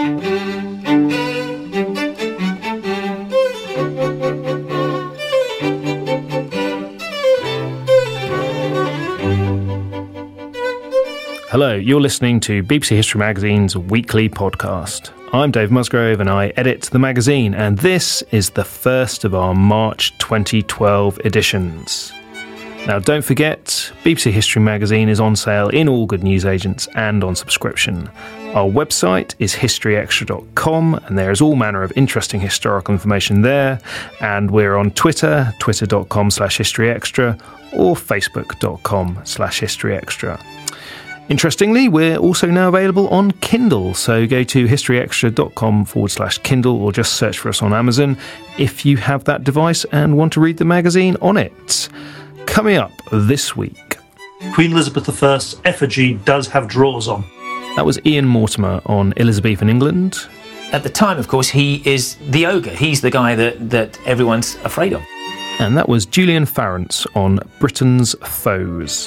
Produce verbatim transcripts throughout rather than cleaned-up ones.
Hello, you're listening to B B C History Magazine's weekly podcast. I'm Dave Musgrove and I edit the magazine, and this is the first of our March twenty twelve editions. Now, don't forget, B B C History Magazine is on sale in all good newsagents and on subscription. Our website is history extra dot com, and there is all manner of interesting historical information there. And we're on Twitter, twitter dot com slash history extra, or facebook dot com slash history extra. Interestingly, we're also now available on Kindle, so go to history extra dot com forward slash Kindle or just search for us on Amazon if you have that device and want to read the magazine on it. Coming up this week, Queen Elizabeth the First's effigy does have drawers on. That was Ian Mortimer on Elizabethan England. At the time, of course, he is the ogre. He's the guy that, that everyone's afraid of. And that was Julian Farrance on Britain's Foes.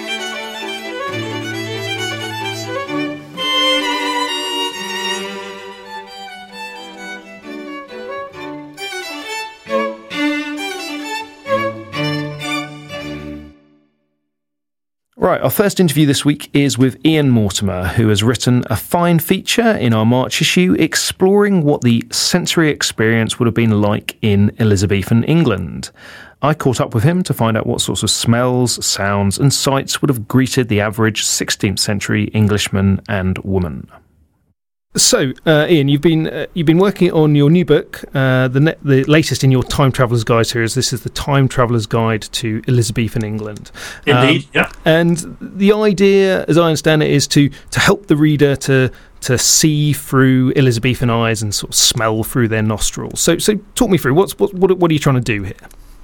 Right, our first interview this week is with Ian Mortimer, who has written a fine feature in our March issue exploring what the sensory experience would have been like in Elizabethan England. I caught up with him to find out what sorts of smells, sounds and sights would have greeted the average sixteenth century Englishman and woman. So, uh, Ian, you've been uh, you've been working on your new book, uh, the ne- the latest in your Time Traveller's Guide series. This is the Time Traveller's Guide to Elizabethan England. Indeed, um, yeah. And the idea, as I understand it, is to to help the reader to to see through Elizabethan eyes and sort of smell through their nostrils. So, so talk me through what's what what, what are you trying to do here?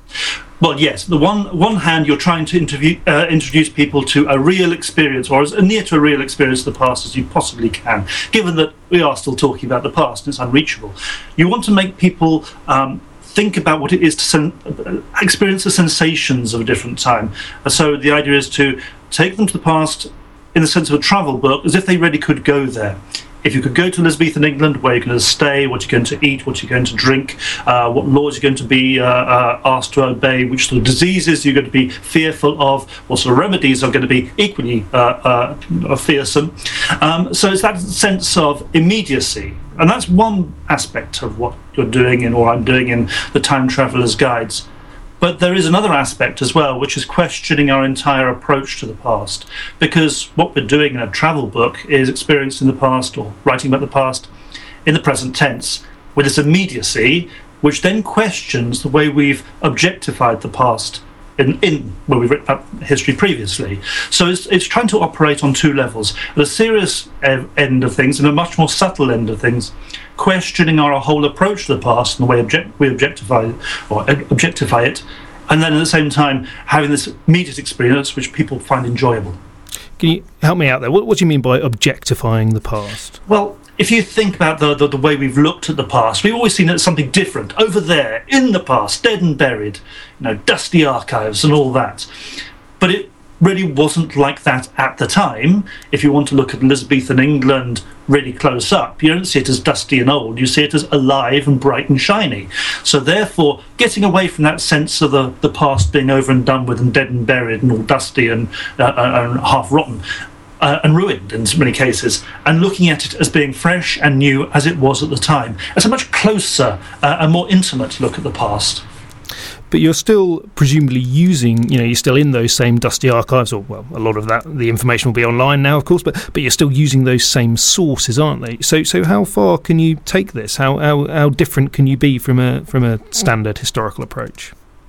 Well, yes. The one one hand, you're trying to interview, uh, introduce people to a real experience, or as near to a real experience of the past as you possibly can, given that we are still talking about the past and it's unreachable. You want to make people um, think about what it is to sen- experience the sensations of a different time. And so the idea is to take them to the past in the sense of a travel book, as if they really could go there. If you could go to Elizabethan England, where you're going to stay, what you're going to eat, what you're going to drink, uh, what laws you're going to be uh, uh, asked to obey, which sort of diseases you're going to be fearful of, what sort of remedies are going to be equally uh, uh, fearsome. Um, so it's that sense of immediacy. And that's one aspect of what you're doing in, or I'm doing in the Time Traveller's Guides. But there is another aspect as well, which is questioning our entire approach to the past. Because what we're doing in a travel book is experiencing the past, or writing about the past, in the present tense, with this immediacy, which then questions the way we've objectified the past in, in where we've written about history previously. So it's, it's trying to operate on two levels. At a serious end of things and a much more subtle end of things, questioning our whole approach to the past and the way object, we objectify or objectify it, and then at the same time having this immediate experience which people find enjoyable. Can you help me out there? What, what do you mean by objectifying the past? Well, if you think about the, the the way we've looked at the past, we've always seen it as something different, over there, in the past, dead and buried, you know, dusty archives and all that. But it really wasn't like that at the time. If you want to look at Elizabethan England really close up, you don't see it as dusty and old, you see it as alive and bright and shiny. So therefore, getting away from that sense of the, the past being over and done with and dead and buried and all dusty and, uh, and half rotten, Uh, and ruined in many cases, and looking at it as being fresh and new as it was at the time. It's a much closer uh, and more intimate look at the past. But you're still presumably using, you know, you're still in those same dusty archives, or, well, a lot of that, the information will be online now, of course, but but you're still using those same sources, aren't they? So so how far can you take this? How how, how different can you be from a from a standard historical approach?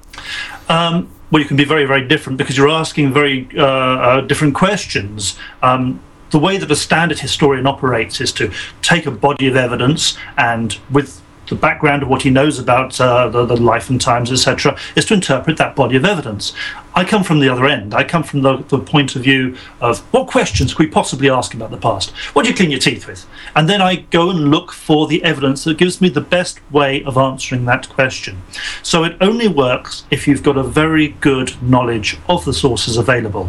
Um, well, you can be very, very different because you're asking very uh, uh, different questions. Um, the way that a standard historian operates is to take a body of evidence and, with the background of what he knows about uh, the, the life and times, et cetera, is to interpret that body of evidence. I come from the other end. I come from the, the point of view of what questions could we possibly ask about the past? What do you clean your teeth with? And then I go and look for the evidence that gives me the best way of answering that question. So it only works if you've got a very good knowledge of the sources available.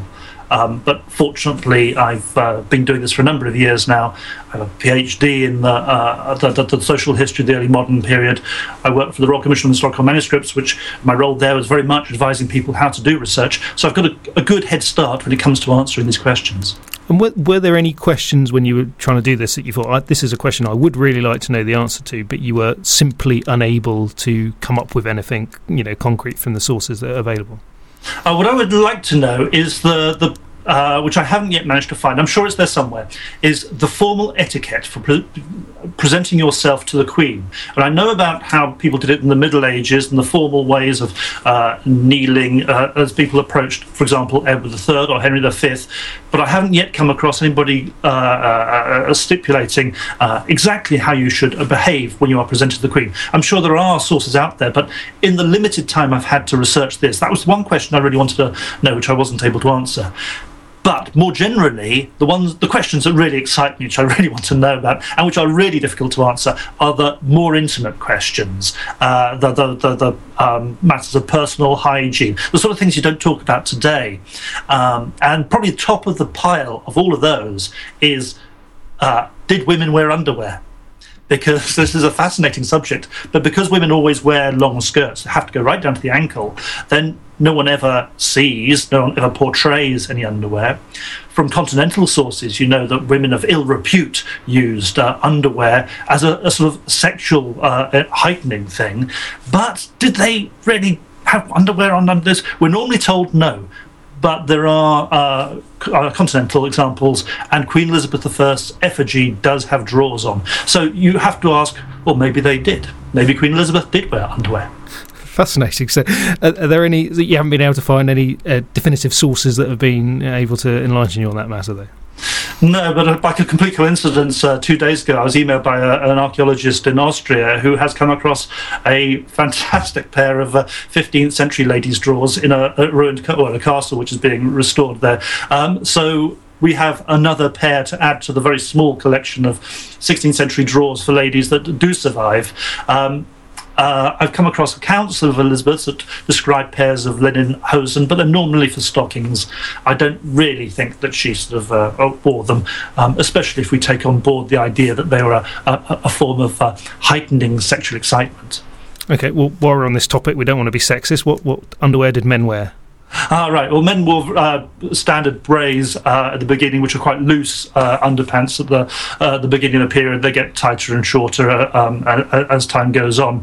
Um, but fortunately, I've uh, been doing this for a number of years now. I have a PhD in the, uh, the, the, the social history of the early modern period. I worked for the Royal Commission on Historical Manuscripts, which my role there was very much advising people how to do research. So I've got a, a good head start when it comes to answering these questions. And were, were there any questions when you were trying to do this that you thought, this is a question I would really like to know the answer to, but you were simply unable to come up with anything, you know, concrete from the sources that are available? Uh, what I would like to know is the, the uh, which I haven't yet managed to find, I'm sure it's there somewhere, is the formal etiquette for pre- presenting yourself to the Queen. And I know about how people did it in the Middle Ages and the formal ways of uh, kneeling uh, as people approached, for example, Edward the Third or Henry the Fifth, but I haven't yet come across anybody uh, uh, stipulating uh, exactly how you should behave when you are presented to the Queen. I'm sure there are sources out there, but in the limited time I've had to research this, that was one question I really wanted to know, which I wasn't able to answer. But more generally, the ones, the questions that really excite me, which I really want to know about, and which are really difficult to answer, are the more intimate questions, uh, the the the, the um, matters of personal hygiene, the sort of things you don't talk about today. Um, and probably top of the pile of all of those is, uh, did women wear underwear? Because this is a fascinating subject, but because women always wear long skirts, they have to go right down to the ankle, then no one ever sees, no one ever portrays any underwear. From continental sources, you know that women of ill repute used uh, underwear as a, a sort of sexual uh, heightening thing. But did they really have underwear on under this? We're normally told no. But there are uh, uh, continental examples, and Queen Elizabeth the First's effigy does have drawers on. So you have to ask, well, maybe they did. Maybe Queen Elizabeth did wear underwear. Fascinating. So uh, are there any, you haven't been able to find any uh, definitive sources that have been able to enlighten you on that matter, though? No, but like a complete coincidence, uh, two days ago I was emailed by a, an archaeologist in Austria who has come across a fantastic pair of uh, fifteenth century ladies' drawers in a, a ruined ca- well, a castle which is being restored there. Um, so we have another pair to add to the very small collection of sixteenth century drawers for ladies that do survive. Um, Uh, I've come across accounts of Elizabeth that describe pairs of linen hosen, but they're normally for stockings. I don't really think that she sort of uh, wore them, um, especially if we take on board the idea that they were a, a, a form of uh, heightening sexual excitement. Okay, well, while we're on this topic, we don't want to be sexist. What, what underwear did men wear? Ah, right. Well, men wore uh, standard brays uh, at the beginning, which are quite loose uh, underpants at the uh, the beginning of the period. They get tighter and shorter uh, um, as time goes on.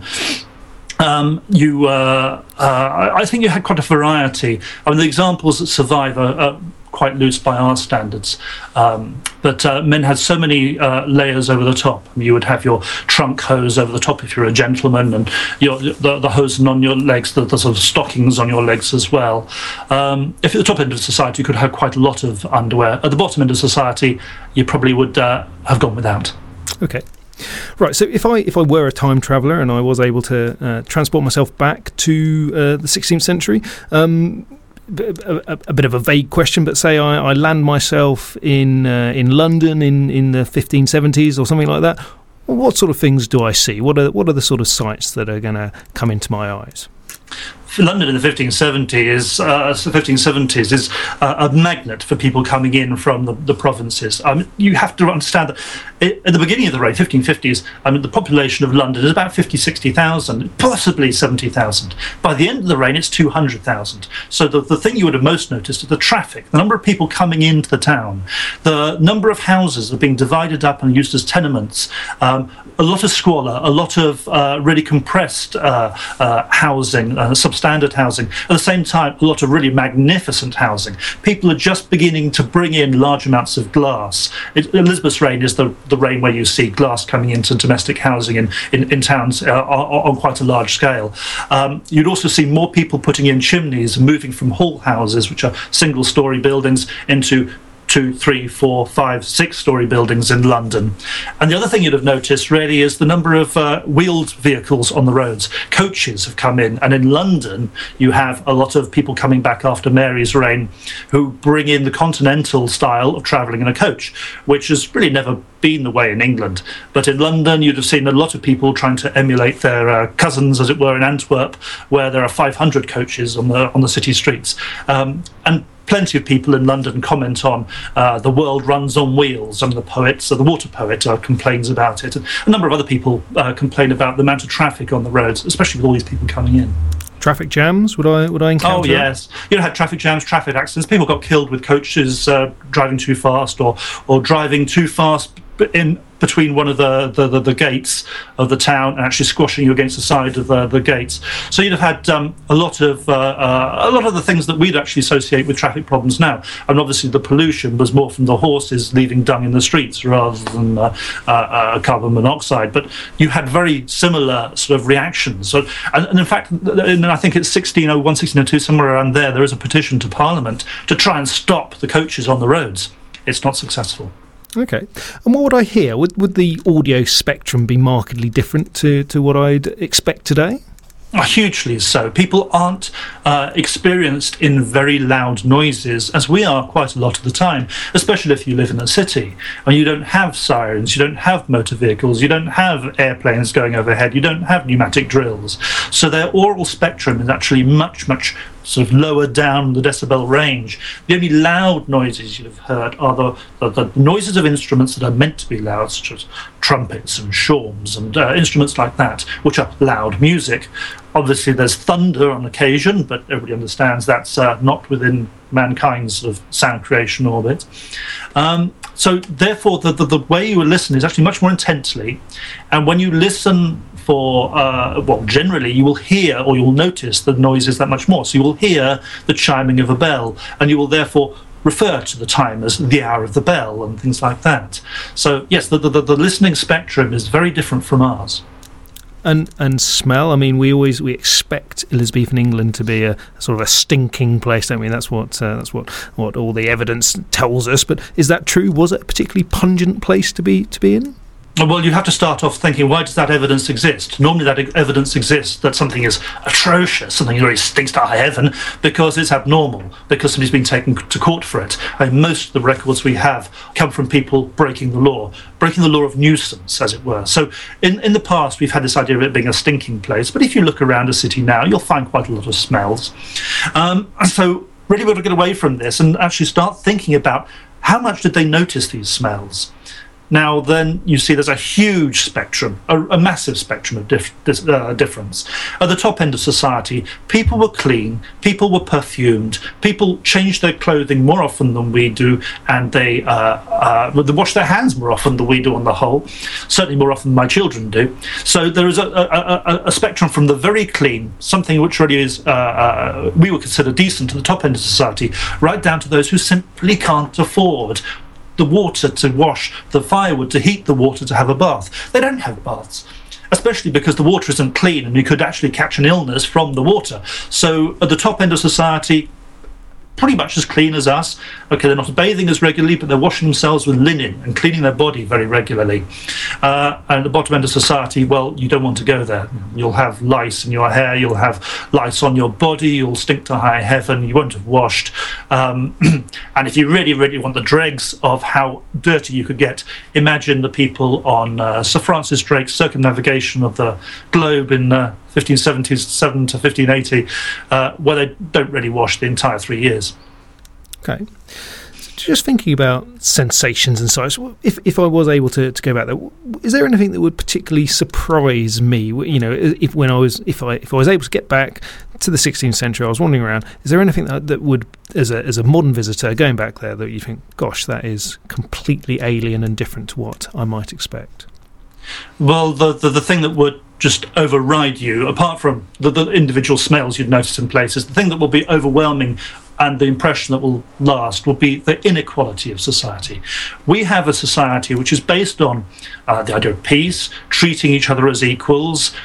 Um, you, uh, uh, I think you had quite a variety. I mean, the examples that survive are, are quite loose by our standards. Um, but uh, men had so many uh, layers over the top. I mean, you would have your trunk hose over the top if you're a gentleman, and your, the, the hosen on your legs, the, the sort of stockings on your legs as well. Um, if at the top end of society, you could have quite a lot of underwear. At the bottom end of society, you probably would uh, have gone without. Okay. Right, so if I if I were a time traveller and I was able to uh, transport myself back to uh, the sixteenth century, um, a, a, a bit of a vague question, but say I, I land myself in uh, in London in, in the fifteen seventies or something like that, what sort of things do I see? What are what are the sort of sights that are going to come into my eyes? London in the fifteen seventies, uh, fifteen seventies is uh, a magnet for people coming in from the, the provinces. Um, you have to understand that it, at the beginning of the reign, fifteen fifties, I mean, the population of London is about fifty, sixty thousand, possibly seventy thousand. By the end of the reign, it's two hundred thousand. So the, the thing you would have most noticed is the traffic, the number of people coming into the town, the number of houses that are being divided up and used as tenements, um, a lot of squalor, a lot of uh, really compressed uh, uh, housing, uh, substandard housing. At the same time, a lot of really magnificent housing. People are just beginning to bring in large amounts of glass. It, Elizabeth's reign is the, the reign where you see glass coming into domestic housing in, in, in towns uh, on, on quite a large scale. Um, you'd also see more people putting in chimneys, moving from hall houses, which are single-storey buildings, into two, three, four, five, six-storey buildings in London. And the other thing you'd have noticed really is the number of uh, wheeled vehicles on the roads. Coaches have come in, and in London you have a lot of people coming back after Mary's reign who bring in the continental style of travelling in a coach, which has really never been the way in England. But in London you'd have seen a lot of people trying to emulate their uh, cousins, as it were, in Antwerp, where there are five hundred coaches on the on the city streets. Um, and plenty of people in London comment on uh, the world runs on wheels, and the poet, so the water poet, uh, complains about it. And a number of other people uh, complain about the amount of traffic on the roads, especially with all these people coming in. Traffic jams, would I would I encounter? Oh, yes. You know, had traffic jams, traffic accidents. People got killed with coaches uh, driving too fast or, or driving too fast in between one of the, the, the, the gates of the town and actually squashing you against the side of the, the gates. So you'd have had um, a lot of uh, uh, a lot of the things that we'd actually associate with traffic problems now. And obviously the pollution was more from the horses leaving dung in the streets rather than uh, uh, uh, carbon monoxide. But you had very similar sort of reactions. So, and, and in fact, in, I think it's sixteen oh one, sixteen oh two, somewhere around there, there is a petition to Parliament to try and stop the coaches on the roads. It's not successful. Okay. And what would I hear? Would would the audio spectrum be markedly different to, to what I'd expect today? Hugely so. People aren't uh, experienced in very loud noises, as we are quite a lot of the time, especially if you live in a city and you don't have sirens, you don't have motor vehicles, you don't have airplanes going overhead, you don't have pneumatic drills. So their aural spectrum is actually much, much sort of lower down the decibel range. The only loud noises you'd have heard are the, the, the noises of instruments that are meant to be loud, such as trumpets and shawms and uh, instruments like that, which are loud music. Obviously, there's thunder on occasion, but everybody understands that's uh, not within mankind's sort of sound creation orbit. Um, so, therefore, the, the, the way you will listen is actually much more intently. And when you listen for, uh, well, generally, you will hear or you will notice the noises that much more. So you will hear the chiming of a bell, and you will therefore refer to the time as the hour of the bell and things like that. So, yes, the, the, the listening spectrum is very different from ours. And and smell. I mean, we always we expect Elizabethan England to be a sort of a stinking place, don't we? That's what uh, that's what, what all the evidence tells us. But is that true? Was it a particularly pungent place to be to be in? Well, you have to start off thinking, why does that evidence exist? Normally that evidence exists that something is atrocious, something really stinks to high heaven, because it's abnormal, because somebody's been taken to court for it. And most of the records we have come from people breaking the law, breaking the law of nuisance, as it were. So in, in the past, we've had this idea of it being a stinking place, but if you look around a city now, you'll find quite a lot of smells. Um, and so really we've got to get away from this and actually start thinking about how much did they notice these smells? Now, then you see there's a huge spectrum, a, a massive spectrum of dif- dis- uh, difference. At the top end of society, people were clean, people were perfumed, people changed their clothing more often than we do, and they, uh, uh, they wash their hands more often than we do on the whole, certainly more often than my children do. So there is a, a, a, a spectrum from the very clean, something which really is, uh, uh, we would consider decent at the top end of society, right down to those who simply can't afford the water to wash, the firewood to heat the water to have a bath. They don't have baths, especially because the water isn't clean and you could actually catch an illness from the water. So at the top end of society, pretty much as clean as us. Okay, they're not bathing as regularly, but they're washing themselves with linen and cleaning their body very regularly. Uh, and at the bottom end of society, well, you don't want to go there. You'll have lice in your hair, you'll have lice on your body, you'll stink to high heaven, you won't have washed. Um, and if you really, really want the dregs of how dirty you could get, imagine the people on uh, Sir Francis Drake's circumnavigation of the globe in uh, fifteen seventy-seven to fifteen eighty, uh, where they don't really wash the entire three years. Okay. So just thinking about sensations and such, if if I was able to, to go back there, is there anything that would particularly surprise me? You know, if when I was if I if I was able to get back to the sixteenth century, I was wandering around. Is there anything that, that would, as a as a modern visitor going back there, that you think, gosh, that is completely alien and different to what I might expect? Well, the, the the thing that would just override you, apart from the, the individual smells you'd notice in places, the thing that will be overwhelming and the impression that will last will be the inequality of society. We have a society which is based on uh, the idea of peace, treating each other as equals,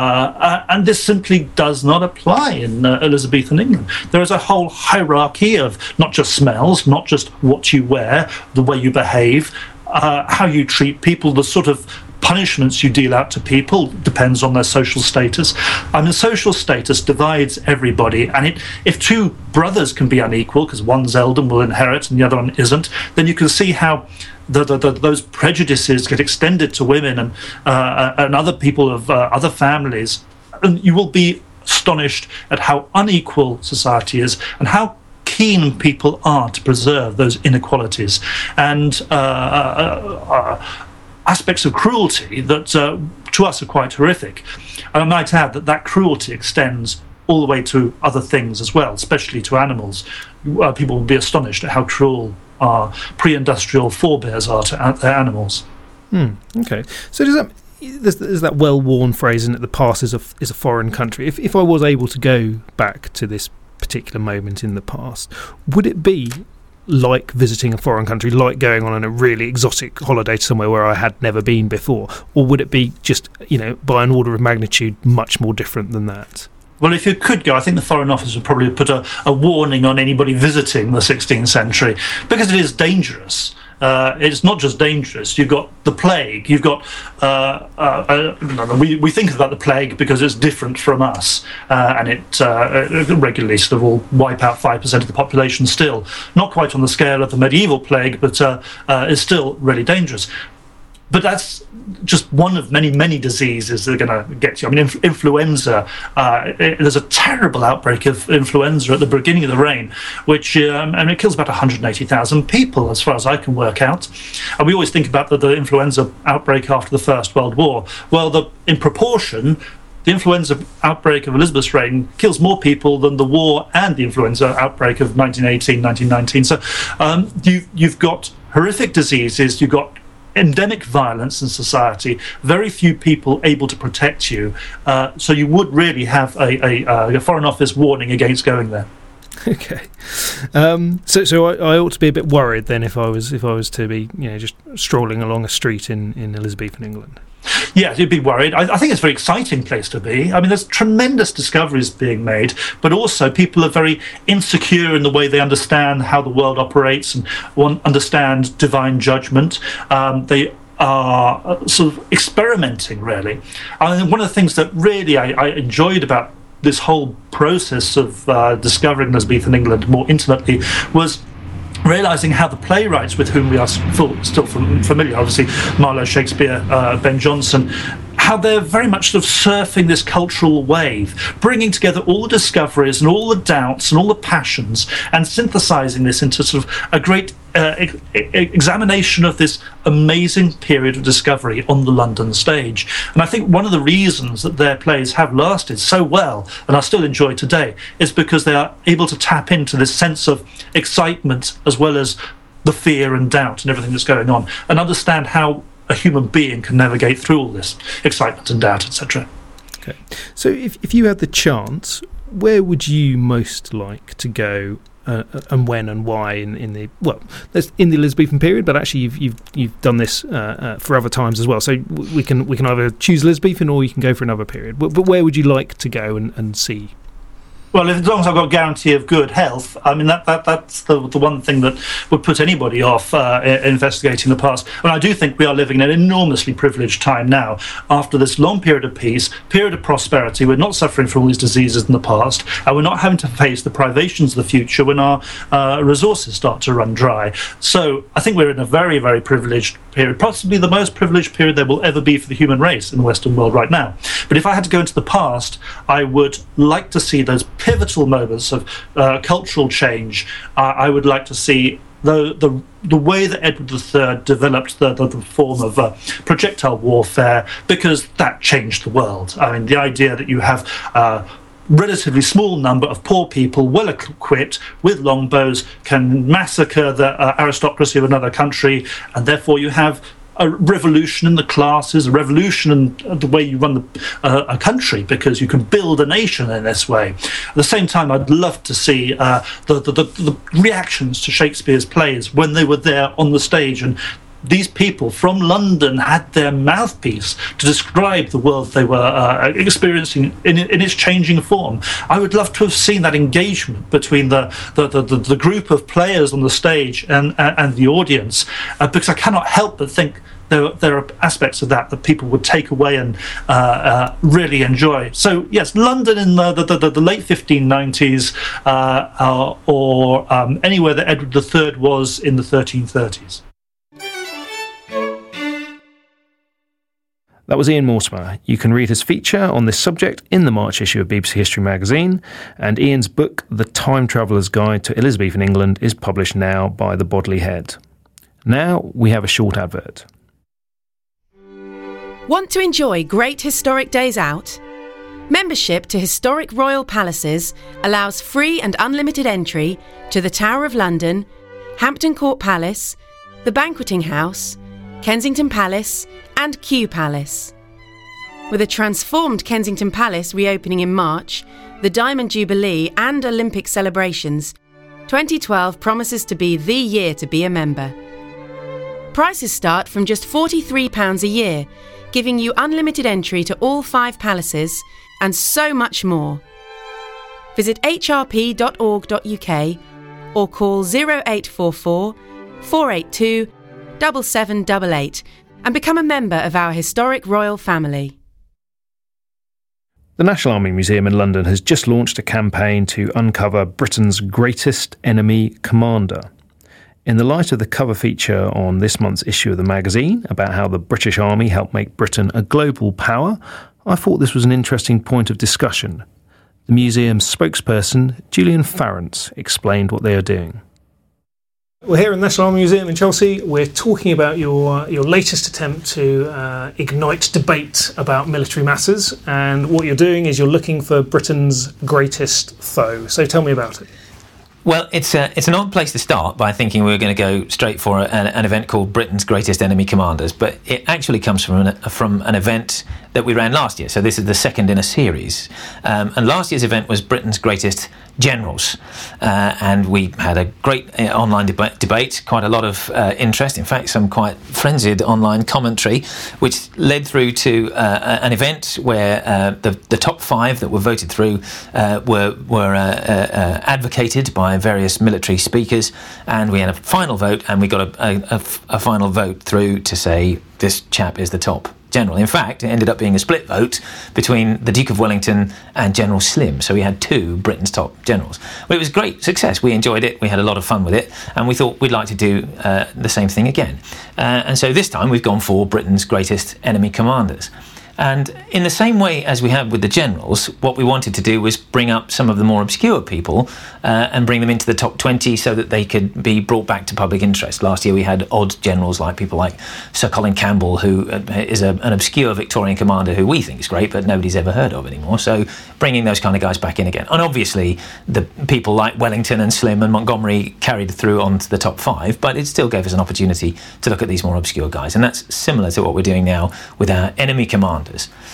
uh, and this simply does not apply in uh, Elizabethan England. There is a whole hierarchy of not just smells, not just what you wear, the way you behave, uh, how you treat people, the sort of punishments you deal out to people depends on their social status. I mean, social status divides everybody, and it, if two brothers can be unequal because one's elder will inherit and the other one isn't, then you can see how the, the, the, those prejudices get extended to women and uh, and other people of uh, other families, and you will be astonished at how unequal society is and how keen people are to preserve those inequalities and uh, uh, uh, aspects of cruelty that uh, to us are quite horrific. And I might add that that cruelty extends all the way to other things as well, especially to animals. Uh, people will be astonished at how cruel our pre-industrial forebears are to uh, their animals. Hmm, okay. So does that... There's, there's that well-worn phrase, isn't it? The past is a, is a foreign country. If if I was able to go back to this particular moment in the past, would it be like visiting a foreign country, like going on a really exotic holiday to somewhere where I had never been before? Or would it be just, you know, by an order of magnitude, much more different than that? Well, if you could go, I think the Foreign Office would probably put a, a warning on anybody visiting the sixteenth century, because it is dangerous. Uh, it's not just dangerous. You've got the plague. You've got uh, uh, uh, we we think about the plague because it's different from us, uh, and it uh, regularly sort of will wipe out five percent of the population. Still, not quite on the scale of the medieval plague, but uh, uh, it's still really dangerous. But that's just one of many, many diseases that are going to get you. I mean, inf- influenza, uh, it, there's a terrible outbreak of influenza at the beginning of the reign, which um, and it kills about one hundred eighty thousand people, as far as I can work out. And we always think about the, the influenza outbreak after the First World War. Well, the, in proportion, the influenza outbreak of Elizabeth's reign kills more people than the war and the influenza outbreak of nineteen eighteen, nineteen nineteen. So um, you, you've got horrific diseases, you've got endemic violence in society, very few people able to protect you, uh, so you would really have a, a, a Foreign Office warning against going there. Okay, um, so so I, I ought to be a bit worried then if I was if I was to be, you know, just strolling along a street in, in Elizabethan England. Yes, you'd be worried. I, I think it's a very exciting place to be. I mean, there's tremendous discoveries being made, but also people are very insecure in the way they understand how the world operates and want, understand divine judgment. Um, they are sort of experimenting, really. I mean, one of the things that really I, I enjoyed about this whole process of uh, discovering Elizabethan England more intimately was realising how the playwrights with whom we are still, still familiar, obviously Marlowe, Shakespeare, uh, Ben Jonson, how they're very much sort of surfing this cultural wave, bringing together all the discoveries and all the doubts and all the passions and synthesising this into sort of a great uh, e- examination of this amazing period of discovery on the London stage. And I think one of the reasons that their plays have lasted so well and are still enjoyed today is because they are able to tap into this sense of excitement as well as the fear and doubt and everything that's going on, and understand how a human being can navigate through all this excitement and doubt, et cetera. Okay, so if if you had the chance, where would you most like to go, uh, and when and why in, in the well, there's in the Elizabethan period, but actually you've you've you've done this uh, uh, for other times as well. So we can we can either choose Elizabethan or you can go for another period. But, but where would you like to go and, and see? Well, as long as I've got a guarantee of good health, I mean, that, that that's the the one thing that would put anybody off uh, investigating the past. And I do think we are living in an enormously privileged time now. After this long period of peace, period of prosperity, we're not suffering from all these diseases in the past, and we're not having to face the privations of the future when our uh, resources start to run dry. So I think we're in a very, very privileged period, possibly the most privileged period there will ever be for the human race in the Western world right now. But if I had to go into the past, I would like to see those pivotal moments of uh, cultural change. Uh, I would like to see the the the way that Edward the Third developed the, the, the form of uh, projectile warfare, because that changed the world. I mean, the idea that you have a relatively small number of poor people, well equipped with longbows, can massacre the uh, aristocracy of another country, and therefore you have a revolution in the classes, a revolution in the way you run the, uh, a country, because you can build a nation in this way. At the same time, I'd love to see uh, the, the, the, the reactions to Shakespeare's plays when they were there on the stage, and these people from London had their mouthpiece to describe the world they were uh, experiencing in, in its changing form. I would love to have seen that engagement between the the, the, the, the group of players on the stage and, and, and the audience, uh, because I cannot help but think there, there are aspects of that that people would take away and uh, uh, really enjoy. So yes, London in the, the, the, the late fifteen nineties, uh, uh, or um, anywhere that Edward the Third was in the thirteen thirties. That was Ian Mortimer. You can read his feature on this subject in the March issue of B B C History magazine, and Ian's book, The Time Traveller's Guide to Elizabethan England, is published now by the Bodley Head. Now we have a short advert. Want to enjoy great historic days out? Membership to Historic Royal Palaces allows free and unlimited entry to the Tower of London, Hampton Court Palace, the Banqueting House, Kensington Palace and Kew Palace. With a transformed Kensington Palace reopening in March, the Diamond Jubilee and Olympic celebrations, twenty twelve promises to be the year to be a member. Prices start from just forty-three pounds a year, giving you unlimited entry to all five palaces and so much more. Visit h r p dot org dot u k or call zero eight four four, four eight two, seven seven eight eight and become a member of our historic royal family. The National Army Museum in London has just launched a campaign to uncover Britain's greatest enemy commander. In the light of the cover feature on this month's issue of the magazine about how the British Army helped make Britain a global power, I thought this was an interesting point of discussion. The museum's spokesperson, Julian Farrance, explained what they are doing. We're here in the National Army Museum in Chelsea. We're talking about your your latest attempt to uh, ignite debate about military matters, and what you're doing is you're looking for Britain's greatest foe. So tell me about it. Well, it's a, it's an odd place to start by thinking we were going to go straight for an, an event called Britain's Greatest Enemy Commanders, but it actually comes from an, from an event that we ran last year. So this is the second in a series. Um, and last year's event was Britain's Greatest Generals. Uh, and we had a great uh, online deba- debate, quite a lot of uh, interest, in fact, some quite frenzied online commentary, which led through to uh, an event where uh, the, the top five that were voted through uh, were, were uh, uh, advocated by various military speakers, and we had a final vote, and we got a, a, a final vote through to say this chap is the top general. In fact, it ended up being a split vote between the Duke of Wellington and General Slim, so we had two Britain's top generals. Well, it was a great success. We enjoyed it, we had a lot of fun with it, and we thought we'd like to do uh, the same thing again. Uh, and so this time we've gone for Britain's Greatest Enemy Commanders. And in the same way as we had with the generals, what we wanted to do was bring up some of the more obscure people uh, and bring them into the top twenty so that they could be brought back to public interest. Last year we had odd generals like people like Sir Colin Campbell, who is a, an obscure Victorian commander who we think is great, but nobody's ever heard of anymore. So bringing those kind of guys back in again. And obviously the people like Wellington and Slim and Montgomery carried through onto the top five, but it still gave us an opportunity to look at these more obscure guys. And that's similar to what we're doing now with our enemy commanders.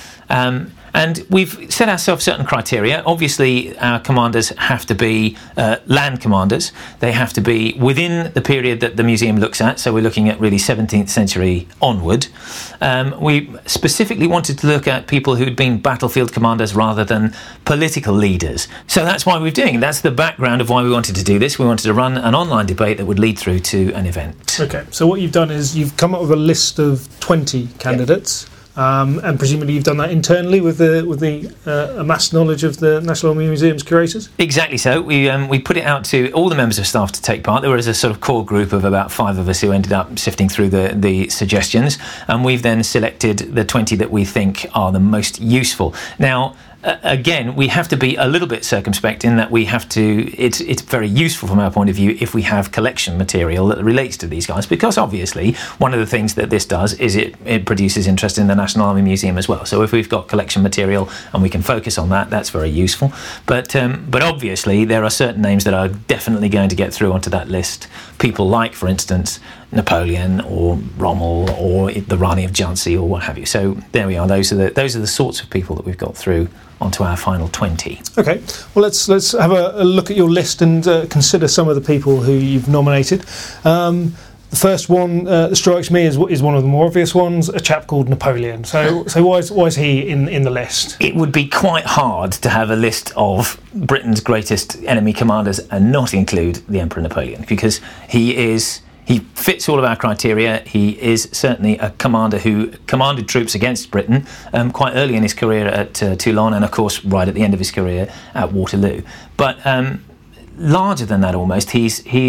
Um, and we've set ourselves certain criteria. Obviously, our commanders have to be uh, land commanders. They have to be within the period that the museum looks at, so we're looking at really seventeenth century onward. Um, we specifically wanted to look at people who'd been battlefield commanders rather than political leaders. So that's why we're doing it. That's the background of why we wanted to do this. We wanted to run an online debate that would lead through to an event. Okay, so what you've done is you've come up with a list of twenty candidates. Yep. Um, and presumably you've done that internally with the with the uh, amassed knowledge of the National Army Museum's curators? Exactly so. We um, we put it out to all the members of staff to take part. There was a sort of core group of about five of us who ended up sifting through the, the suggestions, and we've then selected the twenty that we think are the most useful. Now, Uh, again, we have to be a little bit circumspect in that we have to, it's it's very useful from our point of view if we have collection material that relates to these guys, because obviously one of the things that this does is it, it produces interest in the National Army Museum as well. So if we've got collection material and we can focus on that, that's very useful. But um, but obviously there are certain names that are definitely going to get through onto that list. People like, for instance, Napoleon or Rommel or the Rani of Jhansi or what have you. So there we are. Those are the those are the sorts of people that we've got through onto our final twenty. Okay, well let's let's have a, a look at your list and uh, consider some of the people who you've nominated. Um, the first one uh, that strikes me is is one of the more obvious ones, a chap called Napoleon. So so why is why is he in in the list? It would be quite hard to have a list of Britain's greatest enemy commanders and not include the Emperor Napoleon, because he is. He fits all of our criteria. He is certainly a commander who commanded troops against Britain um, quite early in his career at uh, Toulon, and of course right at the end of his career at Waterloo. But um, larger than that almost, he's he's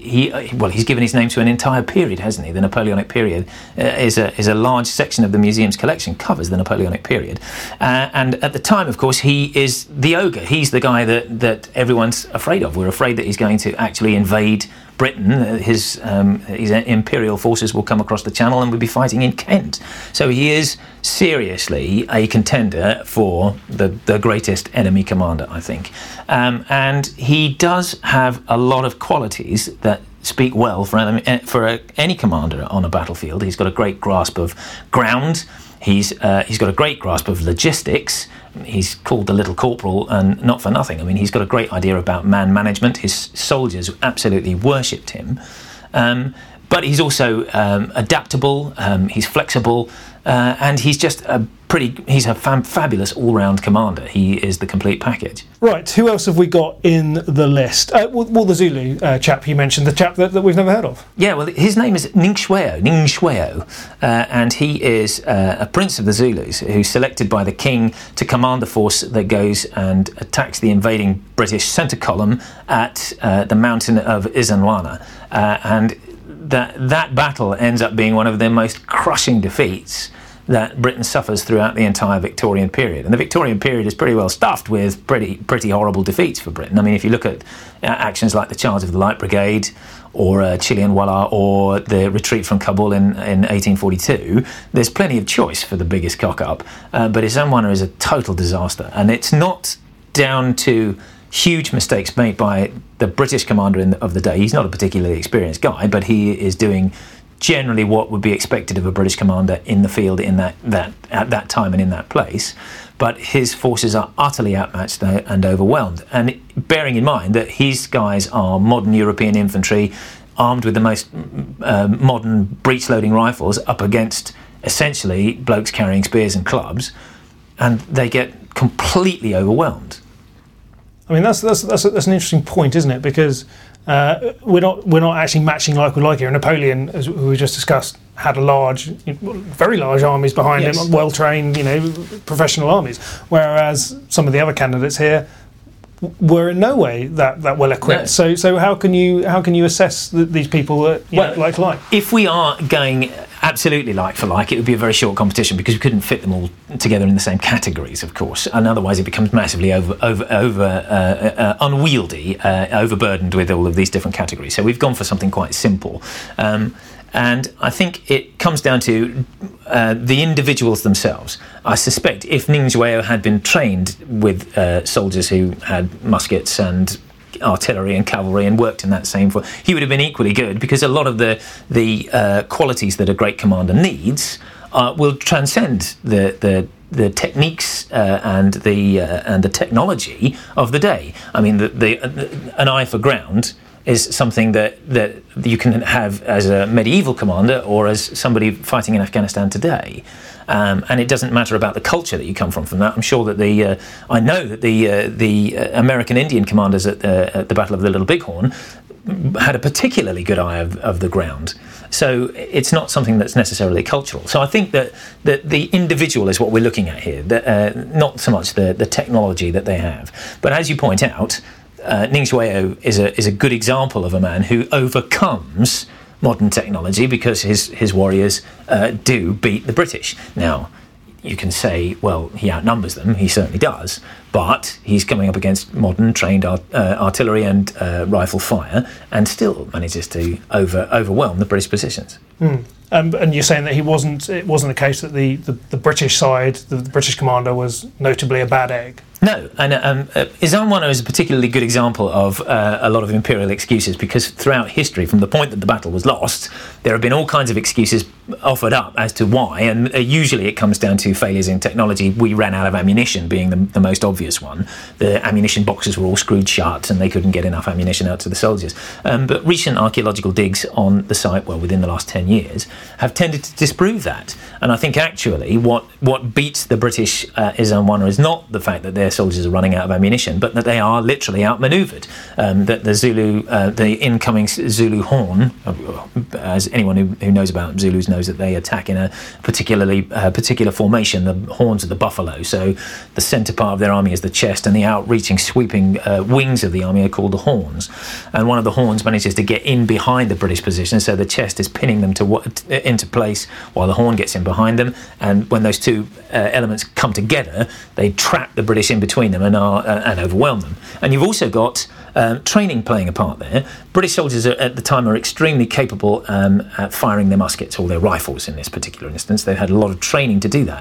he well, he's given his name to an entire period, hasn't he? The Napoleonic period uh, is a is a large section of the museum's collection covers the Napoleonic period, uh, and at the time, of course, he is the ogre. He's the guy that that everyone's afraid of. We're afraid that he's going to actually invade Britain. His um, his imperial forces will come across the Channel and we'll be fighting in Kent. So he is seriously a contender for the, the greatest enemy commander, I think. Um, and he does have a lot of qualities that speak well for, enemy, for a, any commander on a battlefield. He's got a great grasp of ground. He's uh, he's got a great grasp of logistics. He's called the Little Corporal, and not for nothing. I mean, he's got a great idea about man management. His soldiers absolutely worshipped him. Um, but he's also um, adaptable. Um, he's flexible, uh, and he's just a pretty. He's a fam- fabulous all-round commander. He is the complete package. Right. Who else have we got in the list? Uh, well, well, the Zulu uh, chap you mentioned, the chap that, that we've never heard of. Yeah. Well, his name is Ningshweo. Ningshweo, uh, and he is uh, a prince of the Zulus who's selected by the king to command the force that goes and attacks the invading British centre column at uh, the mountain of Isandlwana, uh, and that that battle ends up being one of the most crushing defeats that Britain suffers throughout the entire Victorian period. And the Victorian period is pretty well stuffed with pretty pretty horrible defeats for Britain. I mean, if you look at uh, actions like the charge of the Light Brigade, or uh, Chillianwallah, or the retreat from Kabul in, in eighteen forty-two, there's plenty of choice for the biggest cock-up. Uh, but Isandlwana is a total disaster. And it's not down to huge mistakes made by the British commander in the, of the day. He's not a particularly experienced guy, but he is doing generally what would be expected of a British commander in the field in that, that at that time and in that place. But his forces are utterly outmatched and overwhelmed. And bearing in mind that his guys are modern European infantry, armed with the most uh, modern breech-loading rifles, up against essentially blokes carrying spears and clubs, and they get completely overwhelmed. I mean, that's that's that's, that's an interesting point, isn't it? Because uh, we're not we're not actually matching like we like here. Napoleon, as we just discussed, had a large, very large armies behind yes. him, well trained, you know, professional armies. Whereas some of the other candidates here were in no way that, that well equipped. No. So so how can you how can you assess the, these people that you well, know, like like? If we are going absolutely like for like, it would be a very short competition because we couldn't fit them all together in the same categories, of course, and otherwise it becomes massively over over over uh, uh, unwieldy, uh, overburdened with all of these different categories. So we've gone for something quite simple. Um, And I think it comes down to uh, the individuals themselves. I suspect if Ningshweo had been trained with uh, soldiers who had muskets and artillery and cavalry and worked in that same force, he would have been equally good, because a lot of the the uh, qualities that a great commander needs uh, will transcend the the the techniques uh, and the uh, and the technology of the day. I mean, the, the uh, an eye for ground is something that, that you can have as a medieval commander or as somebody fighting in Afghanistan today. Um, and it doesn't matter about the culture that you come from from that. I'm sure that the, uh, I know that the uh, the American Indian commanders at the, at the Battle of the Little Bighorn had a particularly good eye of, of the ground. So it's not something that's necessarily cultural. So I think that, that the individual is what we're looking at here, that, uh, not so much the, the technology that they have. But as you point out, Uh, Ningshweo is a is a good example of a man who overcomes modern technology because his his warriors uh, do beat the British. Now, you can say, well, he outnumbers them. He certainly does, but he's coming up against modern trained art, uh, artillery and uh, rifle fire, and still manages to over overwhelm the British positions. Mm. Um, and you're saying that he wasn't. It wasn't the case that the, the, the British side, the, the British commander, was notably a bad egg. No, and um, uh, Isandlwana is a particularly good example of uh, a lot of imperial excuses, because throughout history, from the point that the battle was lost, there have been all kinds of excuses offered up as to why, and uh, usually it comes down to failures in technology. We ran out of ammunition being the, the most obvious one. The ammunition boxes were all screwed shut and they couldn't get enough ammunition out to the soldiers. Um, but recent archaeological digs on the site, well, within the last ten years, have tended to disprove that. And I think actually what, what beats the British uh, Isandlwana is not the fact that their soldiers are running out of ammunition, but that they are literally outmanoeuvred. Um, that the Zulu, uh, the incoming Zulu horn, as anyone who, who knows about Zulus knows that they attack in a particularly uh, particular formation. The horns of the buffalo. So the centre part of their army is the chest, and the outreaching, sweeping uh, wings of the army are called the horns. And one of the horns manages to get in behind the British position, so the chest is pinning them to into place while the horn gets in behind them. And when those two uh, elements come together, they trap the British in between them and are uh, and overwhelm them. And you've also got um, training playing a part there. British soldiers are, at the time are extremely capable um, at firing their muskets or their rifles in this particular instance. They've had a lot of training to do that.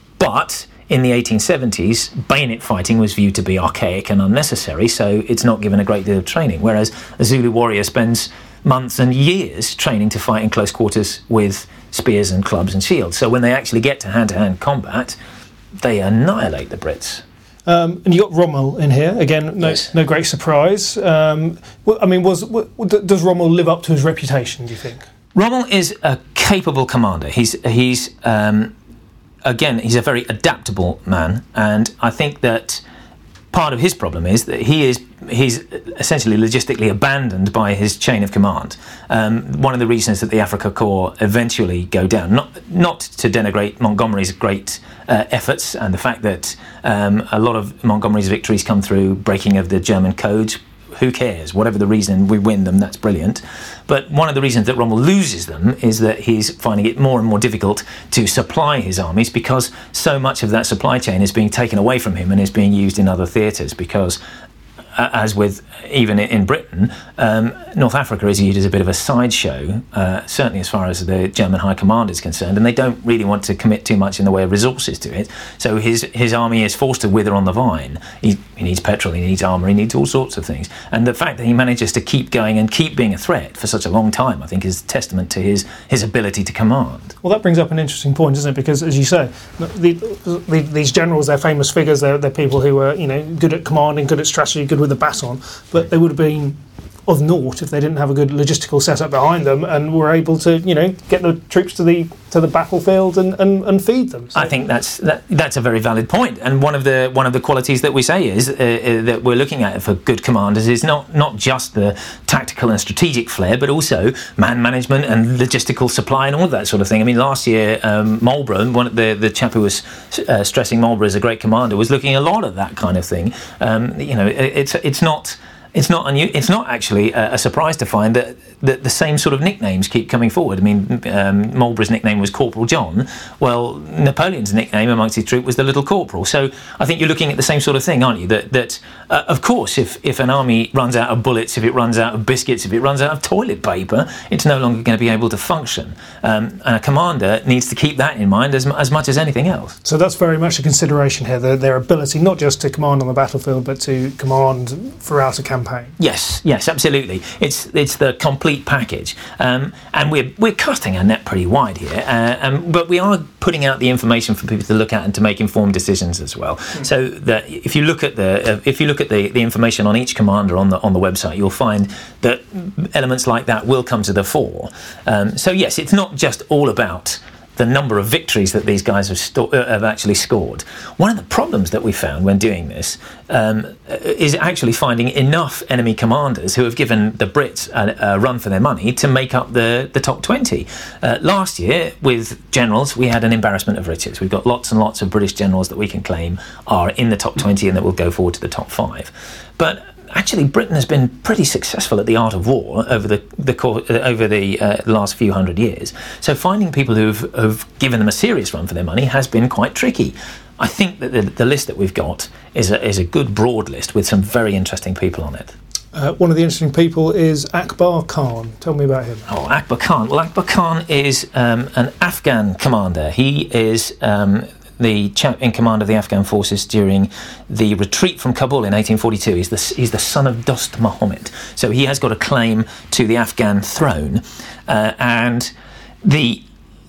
But in the eighteen seventies, bayonet fighting was viewed to be archaic and unnecessary, so it's not given a great deal of training, whereas a Zulu warrior spends months and years training to fight in close quarters with spears and clubs and shields. So when they actually get to hand-to-hand combat, they annihilate the Brits. Um, and you got Rommel in here again. No, Yes. no great surprise. Um, well, I mean, was w- w- does Rommel live up to his reputation, do you think? Rommel is a capable commander. He's he's um, again he's a very adaptable man, and I think that part of his problem is that he is he's essentially logistically abandoned by his chain of command. Um, one of the reasons that the Afrika Korps eventually go down, not not to denigrate Montgomery's great uh, efforts and the fact that um, a lot of Montgomery's victories come through breaking of the German codes. Who cares? Whatever the reason, we win them, that's brilliant. But one of the reasons that Rommel loses them is that he's finding it more and more difficult to supply his armies because so much of that supply chain is being taken away from him and is being used in other theatres because, uh, as with even in Britain, um, North Africa is viewed as a bit of a sideshow, uh, certainly as far as the German High Command is concerned, and they don't really want to commit too much in the way of resources to it. So his his army is forced to wither on the vine. He, he needs petrol, he needs armour, he needs all sorts of things. And the fact that he manages to keep going and keep being a threat for such a long time, I think, is testament to his, his ability to command. Well, that brings up an interesting point, doesn't it? Because, as you say, the, the, these generals, they're famous figures. They're, they're people who are, you know, good at commanding, good at strategy, good with the baton. But they would have been of naught if they didn't have a good logistical setup behind them and were able to, you know, get the troops to the to the battlefield and, and, and feed them. So. I think that's that, that's a very valid point. And one of the one of the qualities that we say is uh, uh, that we're looking at for good commanders is not not just the tactical and strategic flair, but also man management and logistical supply and all of that sort of thing. I mean, last year um, Marlborough, one of the the chap who was uh, stressing Marlborough as a great commander, was looking a lot at that kind of thing. Um, you know, it, it's it's not. It's not unu- It's not actually a, a surprise to find that, that the same sort of nicknames keep coming forward. I mean, um, Marlborough's nickname was Corporal John. Well, Napoleon's nickname amongst his troop was the Little Corporal. So I think you're looking at the same sort of thing, aren't you? That, that uh, of course, if, if an army runs out of bullets, if it runs out of biscuits, if it runs out of toilet paper, it's no longer going to be able to function. Um, and a commander needs to keep that in mind as, as much as anything else. So that's very much a consideration here, their, their ability not just to command on the battlefield, but to command throughout a campaign. Yes, yes, absolutely. It's it's the complete package, um, and we're we're casting our net pretty wide here. Uh, um, but we are putting out the information for people to look at and to make informed decisions as well. Mm. So that if you look at the uh, if you look at the, the information on each commander on the on the website, you'll find that elements like that will come to the fore. Um, so yes, it's not just all about the number of victories that these guys have, sto- uh, have actually scored. One of the problems that we found when doing this um, is actually finding enough enemy commanders who have given the Brits a, a run for their money to make up the, the top twenty. Uh, last year, with generals, we had an embarrassment of riches. We've got lots and lots of British generals that we can claim are in the top twenty and that will go forward to the top five. But actually, Britain has been pretty successful at the art of war over the, the over the uh, last few hundred years. So finding people who've, who've given them a serious run for their money has been quite tricky. I think that the, the list that we've got is a, is a good broad list with some very interesting people on it. Uh, one of the interesting people is Akbar Khan. Tell me about him. Oh, Akbar Khan. Well, Akbar Khan is um, an Afghan commander. He is Um, the chap in command of the Afghan forces during the retreat from Kabul in eighteen forty-two. He's the, he's the son of Dost Muhammad. So he has got a claim to the Afghan throne. Uh, and the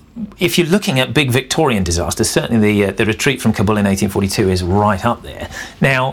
if you're looking at big Victorian disasters, certainly the, uh, the retreat from Kabul in eighteen forty-two is right up there. Now,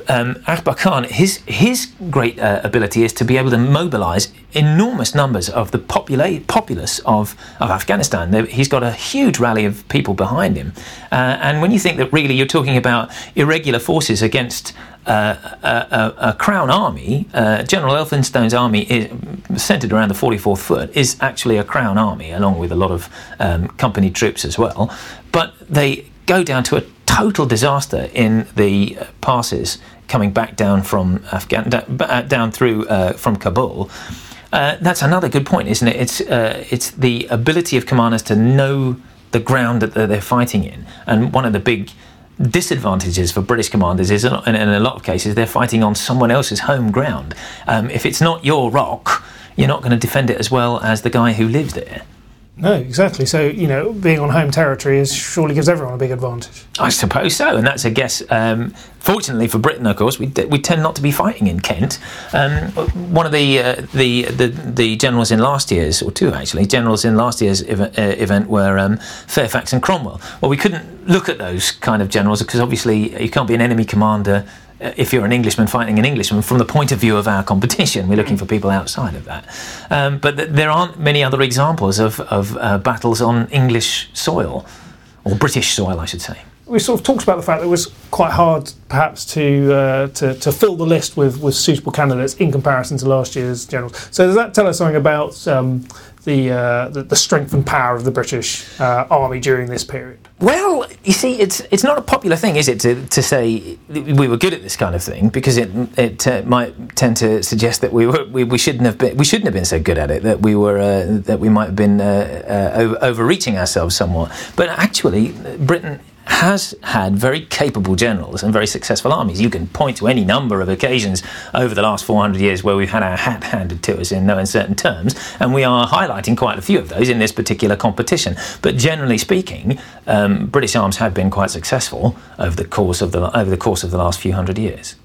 um, Akbar Khan, his his great uh, ability is to be able to mobilise enormous numbers of the popula- populace of, of Afghanistan. He's got a huge rally of people behind him. Uh, and when you think that really you're talking about irregular forces against uh, a, a, a crown army, uh, General Elphinstone's army, is, centred around the forty-fourth Foot, is actually a crown army, along with a lot of um, company troops as well. But they go down to a total disaster in the passes coming back down from Afghan down through uh, from Kabul. Uh, that's another good point, isn't it? It's uh, it's the ability of commanders to know the ground that they're fighting in, and one of the big disadvantages for British commanders is, in a lot of cases, they're fighting on someone else's home ground. Um, if it's not your rock, you're not going to defend it as well as the guy who lives there. No, exactly. So, you know, being on home territory is surely gives everyone a big advantage. I suppose so, and that's a guess. Um, fortunately for Britain, of course, we we tend not to be fighting in Kent. Um, one of the, uh, the the the generals in last year's, or two actually, generals in last year's ev- uh, event were um, Fairfax and Cromwell. Well, we couldn't look at those kind of generals because obviously you can't be an enemy commander if you're an Englishman fighting an Englishman from the point of view of our competition. We're looking for people outside of that. Um, but th- there aren't many other examples of, of uh, battles on English soil, or British soil, I should say. We sort of talked about the fact that it was quite hard, perhaps, to uh, to, to fill the list with, with suitable candidates in comparison to last year's generals. So does that tell us something about um, the, uh, the the strength and power of the British uh, army during this period? Well, you see, it's it's not a popular thing, is it, to to say we were good at this kind of thing, because it it uh, might tend to suggest that we were we, we shouldn't have been we shouldn't have been so good at it, that we were uh, that we might have been uh, uh, over, overreaching ourselves somewhat. But actually, Britain has had very capable generals and very successful armies. You can point to any number of occasions over the last four hundred years where we've had our hat handed to us in no uncertain terms, and we are highlighting quite a few of those in this particular competition. But generally speaking, um, British arms have been quite successful over the course of the over the course of the last few hundred years.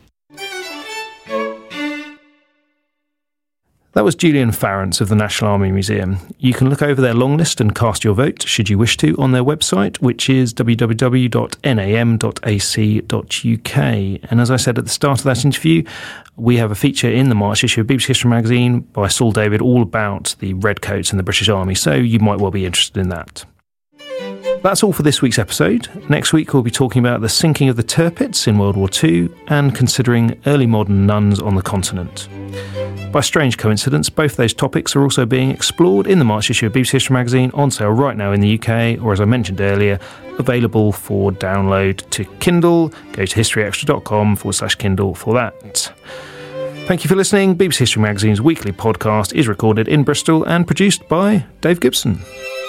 That was Julian Farrance of the National Army Museum. You can look over their long list and cast your vote, should you wish to, on their website, which is w w w dot n a m dot a c dot u k. And as I said at the start of that interview, we have a feature in the March issue of B B C History Magazine by Saul David all about the Redcoats and the British Army, so you might well be interested in that. That's all for this week's episode. Next week we'll be talking about the sinking of the Tirpitz in World War Two and considering early modern nuns on the continent. By strange coincidence, both those topics are also being explored in the March issue of B B C History Magazine, on sale right now in the U K, or as I mentioned earlier, available for download to Kindle. Go to historyextra.com forward slash Kindle for that. Thank you for listening. B B C History Magazine's weekly podcast is recorded in Bristol and produced by Dave Gibson.